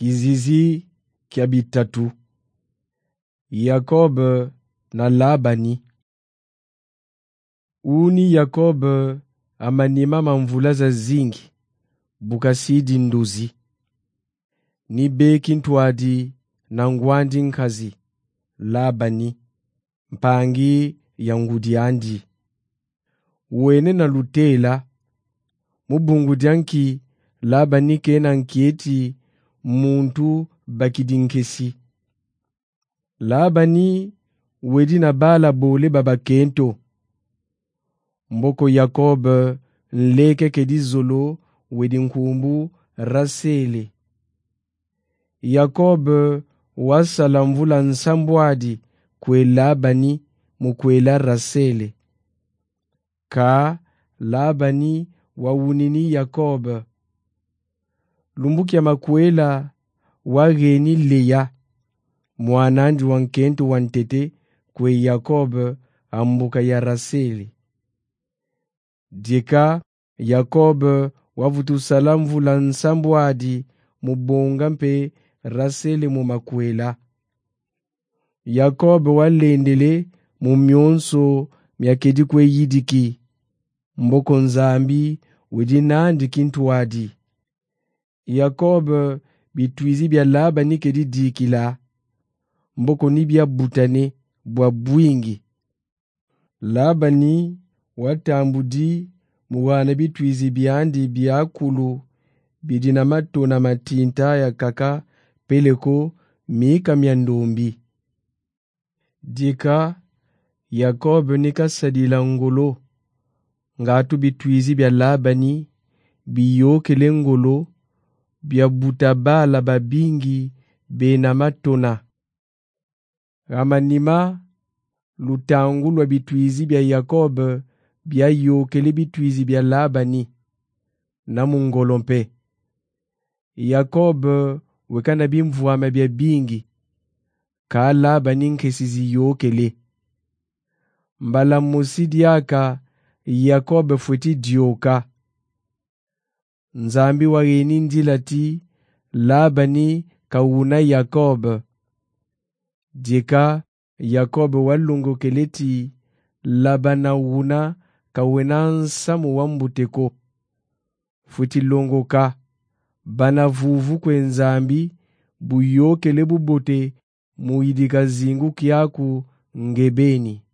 Kizizi kya bitatu. Yakobo na Labani. Uni Yakobo amanima mamvula za zingi bukasidi nduzi. Ni beki ntwadi na ngwandi nkazi Labani mpangi ya ngudi andi. Wene na lutela mubungu dianki Labani kena nkieti muntu bakidinkesi. Labani wedi na bala bole baba kento. Mboko Yakobo nleke kedi zolo wedi nkumbu Rasele. Yakobo wasala mvula nsambwadi kwe Labani mukwela Rasele. Ka Labani wawunini Yakobo. Lumbuki ya makwela wageni Leya mwanandi wankento wantete kwe Yakobo ambuka ya Rasele. Dika Yakobo wavutu salamvula nsambwadi mubonga mpe Rasele mu makwela. Yakobo walendele mu myonso myakedi kwe yidiki. Mboko nzambi wedi nandi kintuwadi. Yakobo bitwizi bya Labani kedi dikila. Mboko nibya butane bwa bwingi. Labani watambudi muwana bitwizi byandi byakulu bidina matona matinta ya kaka peleko mika myandumbi. Dika Yakobo nika sadila ngolo ngatu bitwizi bya Labani biyokele ngolo bya butabala babingi bena matona. Amanima lutangulwa bitwizi bya Yakobo bya yokele bitwizi bya Labani na mungolompe. Yakobo wekana bimvuama bya bingi ka Labani nkesizi yokele. Mbala musidiaka Yakobo fueti dioka. Nzambi wageni ndilati Labani kawuna Yakobo. Dika Yakobo walungo keleti Labana wuna kawena nsamu wambuteko. Futi longo ka bana vuvu kwe nzambi buyokele bubote muidika zingu kiaku ngebeni.